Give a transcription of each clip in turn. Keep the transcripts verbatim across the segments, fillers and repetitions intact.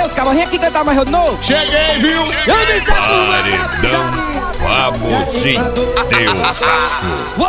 Ei, os caras, vem aqui cantar mais de novo. Cheguei, viu? Eu disse a turma. Paredão famosinho de Osasco.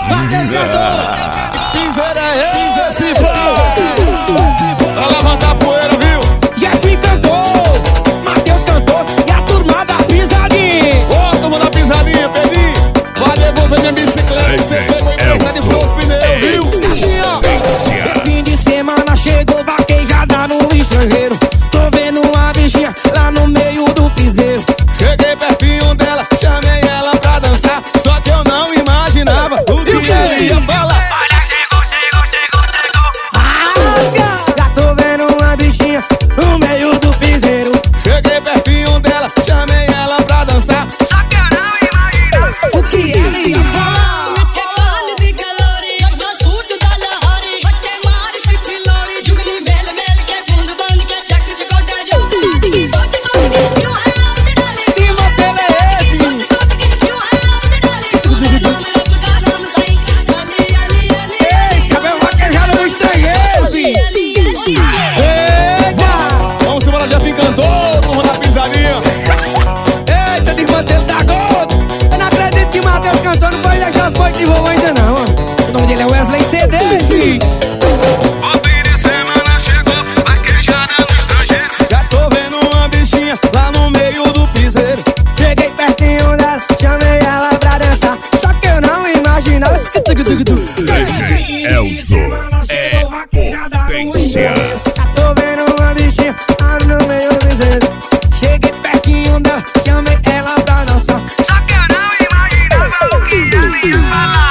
Piseira é esse, pai? Pra levantar poeira, viu? Jasmin cantou, Matheus cantou e a turma da pisadinha. Ô, oh, turma da pisadinha, Pedrinho. Vai devolver minha bicicleta. Você pegou e pega de pôr os pneus, viu? Assim, ó. Fim de semana chegou vaquejada no estrangeiro. Tô vendo uma bichinha lá no meio do piseiro. Cheguei pertinho dela, chamei ela pra dançar. Só que eu não imaginava o que ela ia falar. Olha, chegou, chegou, chegou, chegou. Ah, já tô vendo uma bichinha no meio do piseiro. Cheguei pertinho dela, chamei ela pra dançar. Só que eu não imaginava o que ela ia falar. Cantou, turma da pisadinha. Eita, desmantelo da gota. Eu não acredito que Matheus cantou, não pode deixar os boi de voo ainda não. O nome dele é Wesley C D, filho. O fim de semana chegou, vaquejada no estrangeiro. Já tô vendo uma bichinha lá no meio do piseiro. Cheguei pertinho dela, chamei ela pra dançar. Só que eu não imaginava. D J Elzo é potência. Já tô vendo uma bichinha lá no meio do piseiro. Cheguei pertinho dela, chamei ela pra dançar. Só que eu não imaginava o que ela ia falar.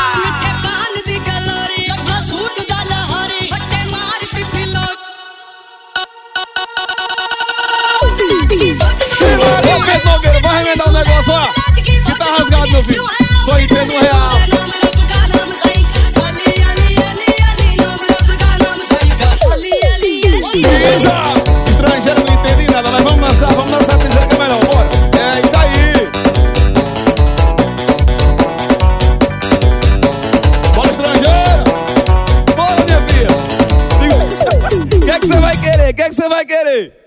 Ô Pedro Nogueira, vai remendar o negócio, ó. Que tá rasgado, meu filho. Só entendo um real. Pisa! Estrangeiro não entendi nada, mas vamos dançar, vamos dançar, piseira que é melhor, bora. É isso aí. Bora, estrangeira. Bora, minha filha. O que é que você vai querer? O que é que você vai querer?